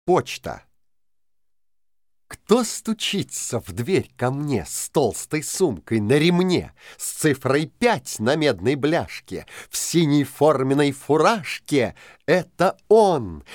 Почта. Кто стучится в дверь ко мне с толстой сумкой на ремне, с цифрой 5 на медной бляшке, в синей форменной фуражке? Это он,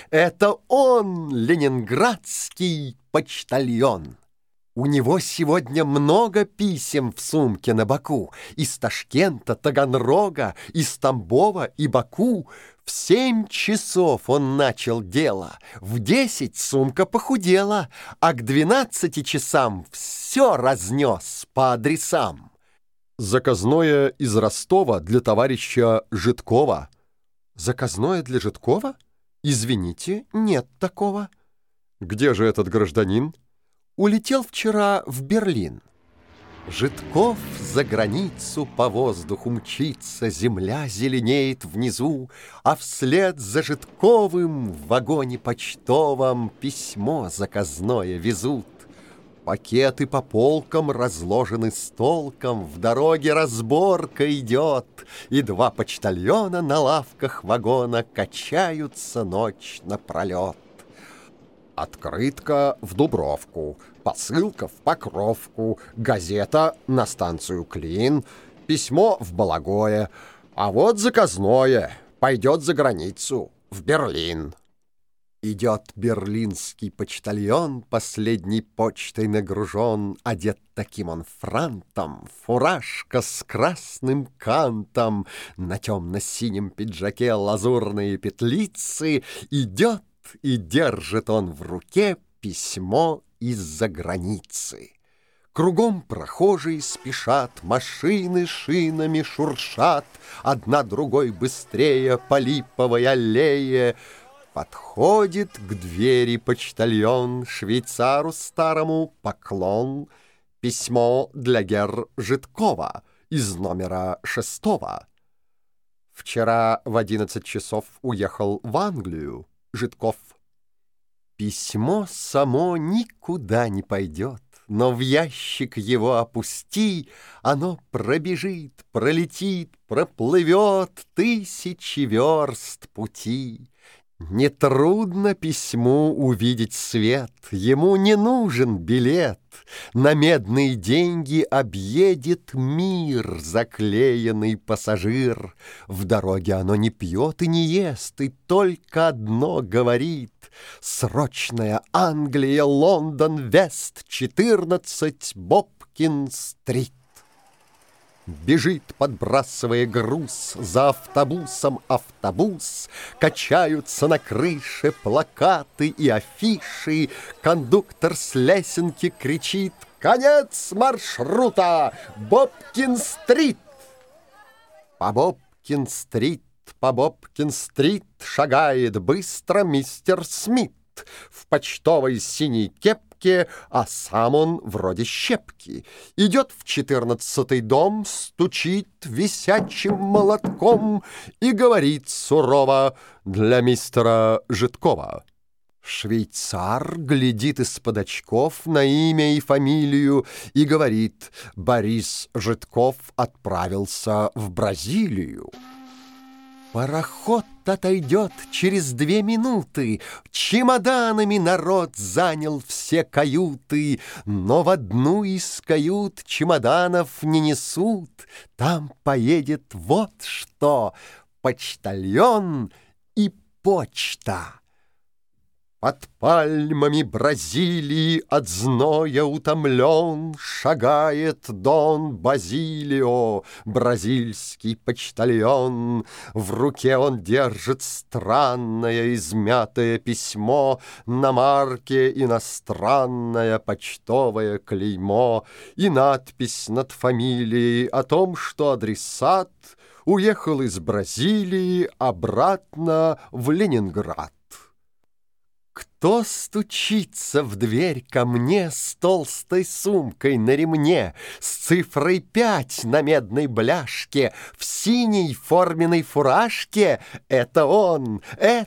ленинградский почтальон. У него сегодня много писем в сумке на боку. Из Ташкента, Таганрога, из Тамбова и Баку. В 7 часов он начал дело, в 10 сумка похудела, а к 12 часам все разнес по адресам. Заказное из Ростова для товарища Житкова. Заказное для Житкова? Извините, нет такого. Где же этот гражданин? Улетел вчера в Берлин. Житков за границу по воздуху мчится, земля зеленеет внизу, а вслед за Житковым в вагоне почтовом письмо заказное везут. Пакеты по полкам разложены с толком, в дороге разборка идет, и 2 почтальона на лавках вагона качаются ночь напролет. Открытка в Дубровку, посылка в Покровку, газета на станцию Клин, письмо в Балагое, а вот заказное пойдет за границу, в Берлин. Идет берлинский почтальон, последней почтой нагружен, одет таким он франтом, фуражка с красным кантом, на темно-синем пиджаке лазурные петлицы, идет и держит он в руке письмо из-за границы. Кругом прохожие спешат, машины шинами шуршат, одна другой быстрее по липовой аллее. Подходит к двери почтальон, швейцару старому поклон. Письмо для гер Житкова из номера 6. Вчера в 11 часов уехал в Англию Житков. Письмо само никуда не пойдет, но в ящик его опусти, оно пробежит, пролетит, проплывет 1000 верст пути. Нетрудно письму увидеть свет, ему не нужен билет. На медные деньги объедет мир заклеенный пассажир. В дороге оно не пьет и не ест, и только одно говорит: срочная Англия, Лондон, Вест, 14, Бобкин-стрит. Бежит, подбрасывая груз, за автобусом автобус, качаются на крыше плакаты и афиши. Кондуктор с лесенки кричит: «Конец маршрута! Бобкин-стрит!» По Бобкин-стрит, по Бобкин-стрит шагает быстро мистер Смит в почтовой синей кепке, а сам он вроде щепки. Идет в 14-й дом, стучит висячим молотком и говорит сурово: «Для мистера Житкова». Швейцар глядит из-под очков на имя и фамилию и говорит: «Борис Житков отправился в Бразилию». Пароход отойдет через 2 минуты, чемоданами народ занял все каюты, но в одну из кают чемоданов не несут. Там поедет вот что: почтальон и почта. Под пальмами Бразилии от зноя утомлен шагает Дон Базилио, бразильский почтальон. В руке он держит странное измятое письмо, на марке иностранное почтовое клеймо и надпись над фамилией о том, что адресат уехал из Бразилии обратно в Ленинград. Кто стучится в дверь ко мне с толстой сумкой на ремне, с цифрой 5 на медной бляшке, в синей форменной фуражке? Это он,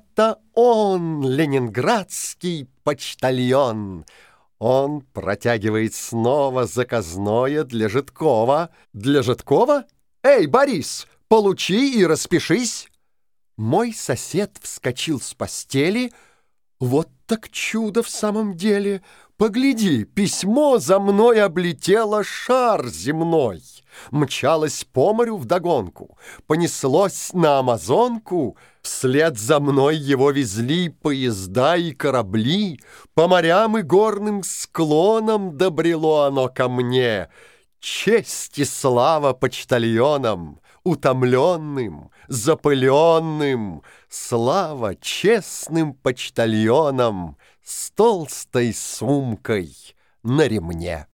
ленинградский почтальон. Он протягивает снова заказное для Житкова. Для Житкова? Эй, Борис, получи и распишись. Мой сосед вскочил с постели. Вот так чудо в самом деле! Погляди, письмо за мной облетело шар земной, мчалось по морю вдогонку, понеслось на Амазонку, вслед за мной его везли поезда и корабли, по морям и горным склонам добрело оно ко мне. Честь и слава почтальонам, утомленным, запыленным, слава честным почтальонам с толстой сумкой на ремне.